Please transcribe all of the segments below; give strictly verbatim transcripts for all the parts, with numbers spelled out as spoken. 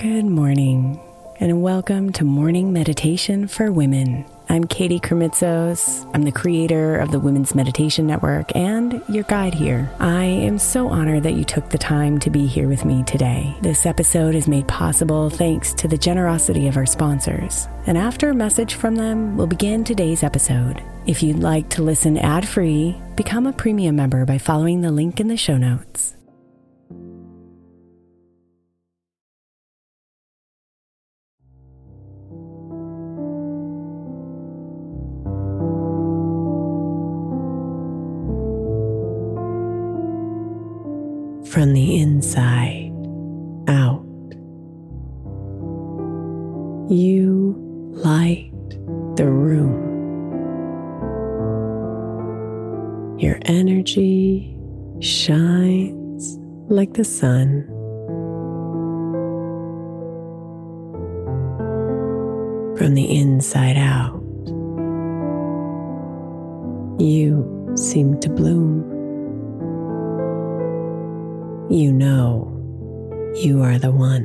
Good morning, and welcome to Morning Meditation for Women. I'm Katie Kremitzos. I'm the creator of the Women's Meditation Network and your guide here. I am so honored that you took the time to be here with me today. This episode is made possible thanks to the generosity of our sponsors. And after a message from them, we'll begin today's episode. If you'd like to listen ad-free, become a premium member by following the link in the show notes. From the inside out, you light the room. Your energy shines like the sun. From the inside out, you seem to bloom. You know you are the one.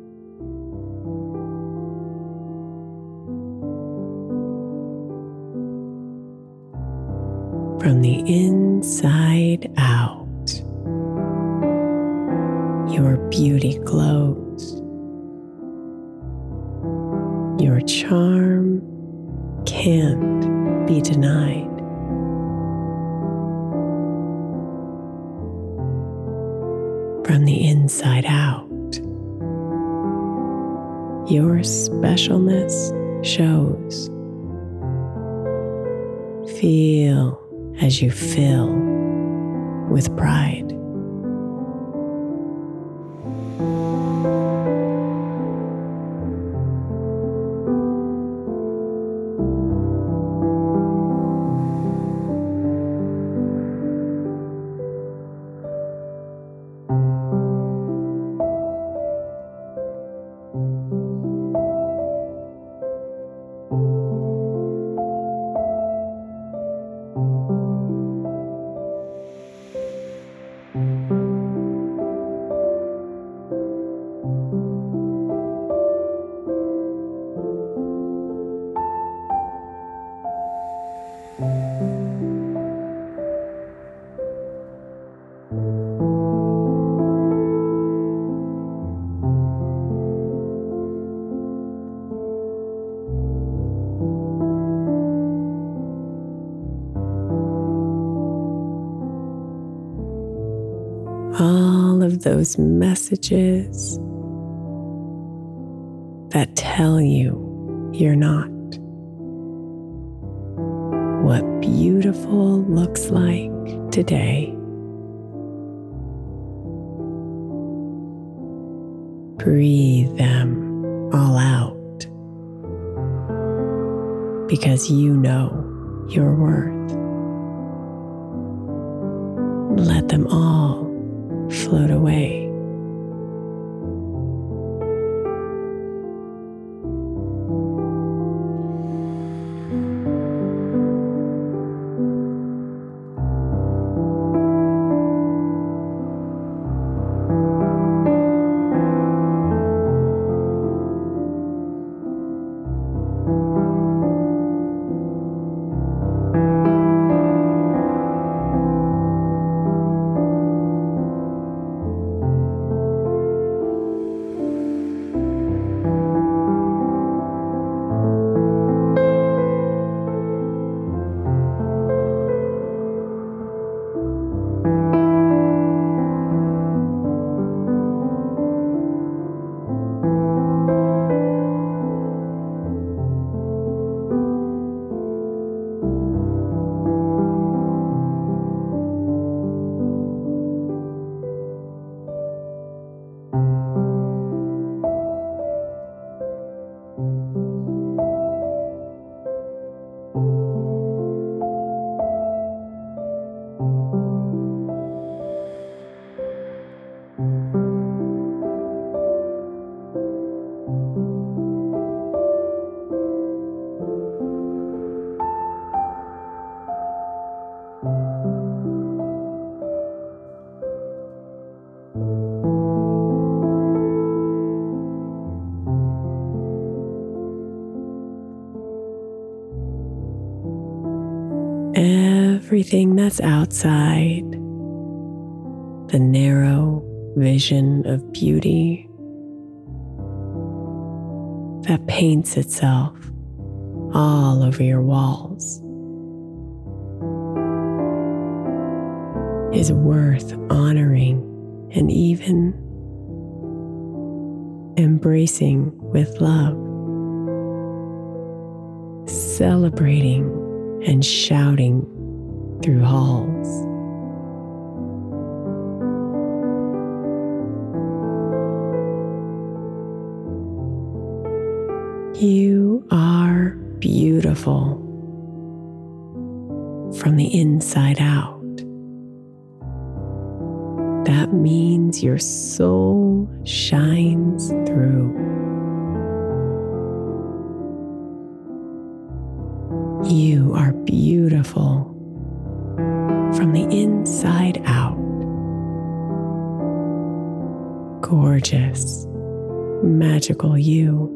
From the inside out, your beauty glows. Your charm can't be denied. From the inside out, your specialness shows. Feel as you fill with pride. All of those messages that tell you you're not. What beautiful looks like today. Breathe them all out, because you know your worth. Let them all float away. everything that's outside, the narrow vision of beauty that paints itself all over your walls, is worth honoring and even embracing with love, celebrating and shouting through halls. You are beautiful from the inside out. That means your soul shines through. You are beautiful from the inside out. Gorgeous, magical you.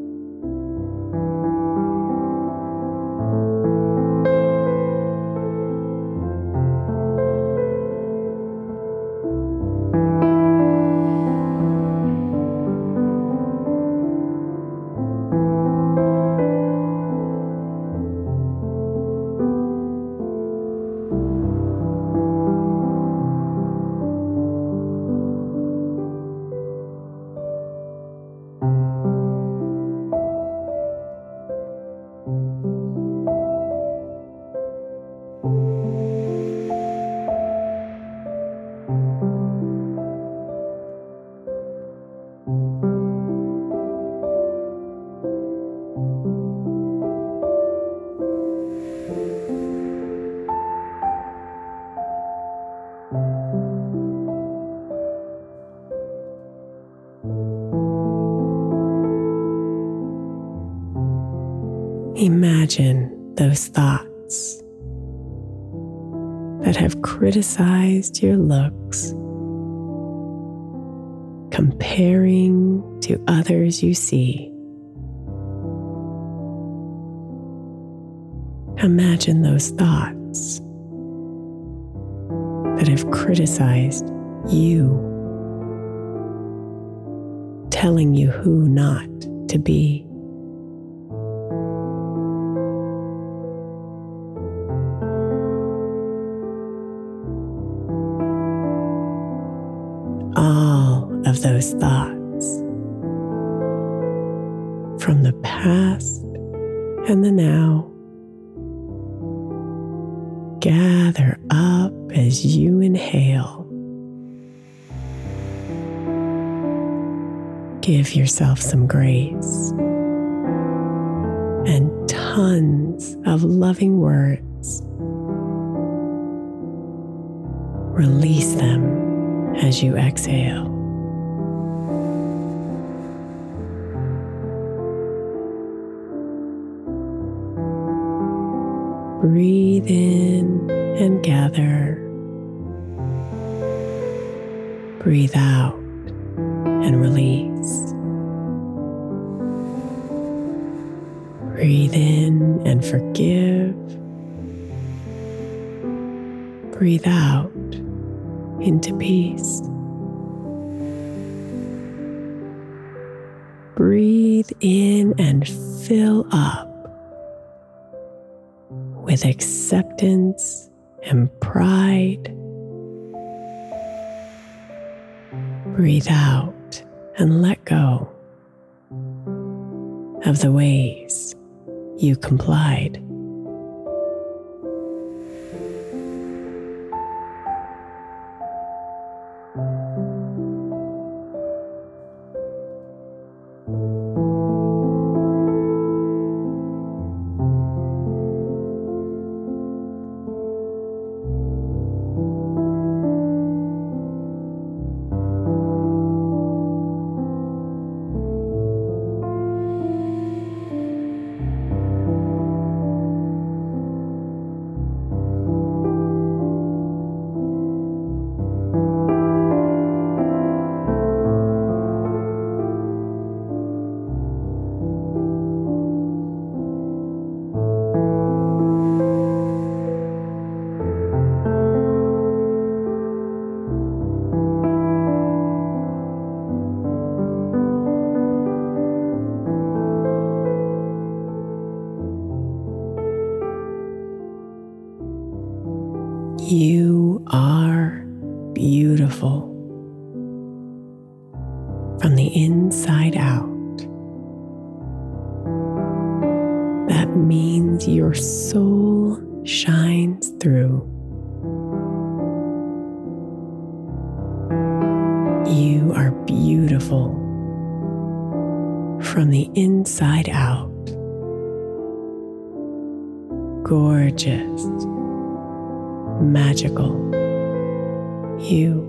Imagine those thoughts that have criticized your looks, comparing to others you see. Imagine those thoughts that have criticized you, telling you who not to be. All of those thoughts from the past and the now gather up as you inhale. Give yourself some grace and tons of loving words. Release them as you exhale. Breathe in and gather. Breathe out and release. Breathe in and forgive. Breathe out into peace. Breathe in and fill up with acceptance and pride. Breathe out and let go of the ways you complied. You are beautiful from the inside out. That means your soul shines through. You are beautiful from the inside out. Gorgeous, magical. You.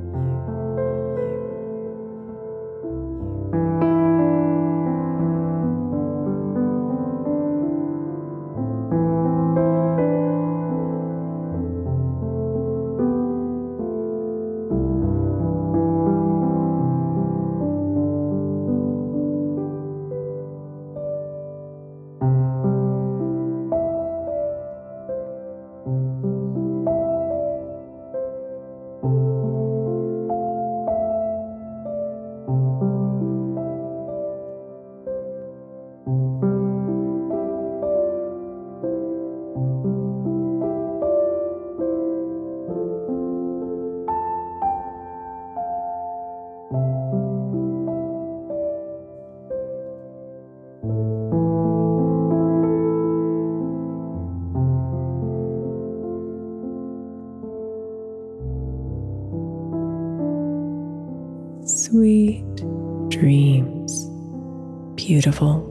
Sweet dreams, beautiful.